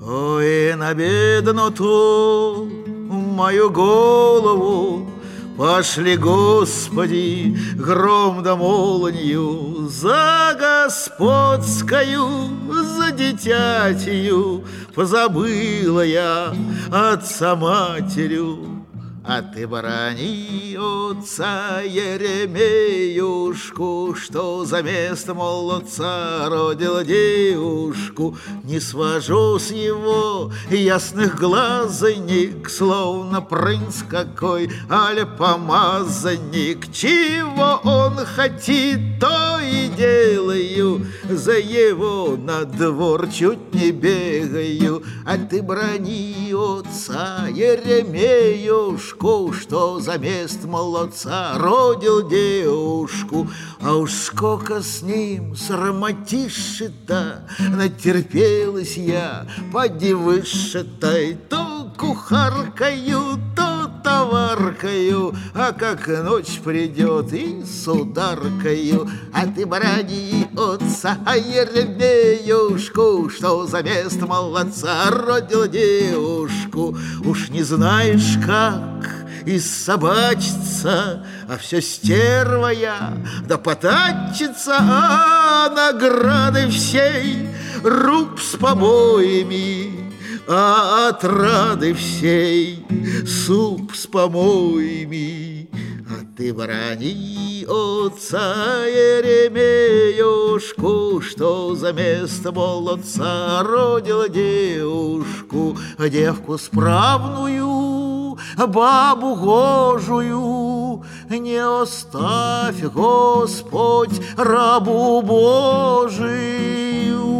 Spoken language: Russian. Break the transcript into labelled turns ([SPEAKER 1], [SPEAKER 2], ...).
[SPEAKER 1] Ой, на бедноту мою голову пошли, Господи, гром да молнию за господскою, за дитятью. Позабыла я отца матерю. А ты барани отца Еремеюшку, что за место молодца родил девушку. Не свожу с его ясных глазонек, словно принц какой, аль помазанник. Чего он хотит, то и делаю, за его на двор чуть не бегаю. А ты брани отца Еремеюшку, что за мест молодца родил девушку. А уж сколько с ним срамотиши-то, натерпелась я, поди выше-то. То кухаркою, то товаркою, а как ночь придет и с ударкою. А ты брани отца Еремеюшку, что за мест молодца родил девушку. Уж не знаешь, как и собачится, а все стерва я, да потачится, а награды всей руб с побоями, а отрады всей суп с помоями. А ты брани отца Еремеюшку, что за место молодца родил девушку. Девку справную, бабу гожую, не оставь, Господь, рабу Божию.